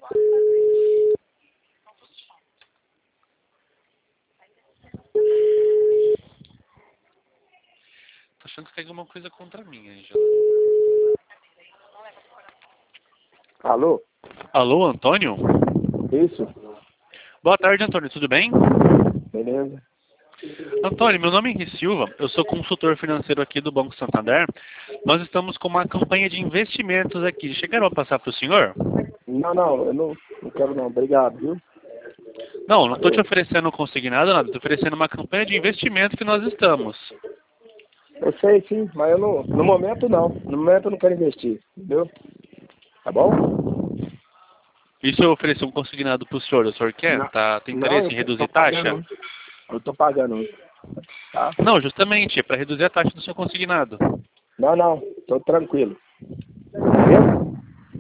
Tô achando que tem alguma coisa contra mim, Angela. Alô? Alô, Antônio? Isso? Boa tarde, Antônio. Tudo bem? Beleza. Antônio, meu nome é Henrique Silva. Eu sou consultor financeiro aqui do Banco Santander. Nós estamos com uma campanha de investimentos aqui. Chegaram a passar para o senhor? Não, eu não quero não. Obrigado, viu? Não estou te oferecendo consignado, nada. Estou oferecendo uma campanha de investimento que nós estamos. Eu sei sim, mas eu não, no momento não. No momento eu não quero investir, entendeu? Tá bom? E se eu oferecer um consignado para o senhor quer? Não, Tem não, interesse eu em reduzir tô taxa? pagando. Eu tô pagando, tá? Não, justamente, é para reduzir a taxa do seu consignado. Não, tô tranquilo.